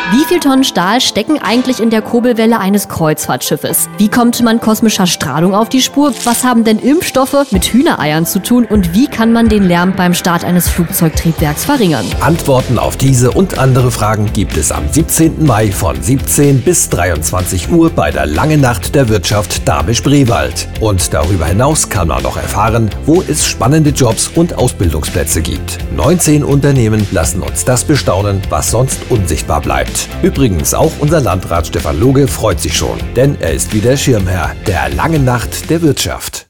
Wie viel Tonnen Stahl stecken eigentlich in der Kurbelwelle eines Kreuzfahrtschiffes? Wie kommt man kosmischer Strahlung auf die Spur? Was haben denn Impfstoffe mit Hühnereiern zu tun? Und wie kann man den Lärm beim Start eines Flugzeugtriebwerks verringern? Antworten auf diese und andere Fragen gibt es am 17. Mai von 17 bis 23 Uhr bei der Langen Nacht der Wirtschaft Dahme-Spreewald. Und darüber hinaus kann man noch erfahren, wo es spannende Jobs und Ausbildungsplätze gibt. 19 Unternehmen lassen uns das bestaunen, was sonst unsichtbar bleibt. Übrigens, auch unser Landrat Stefan Loge freut sich schon, denn er ist wieder Schirmherr der Langen Nacht der Wirtschaft.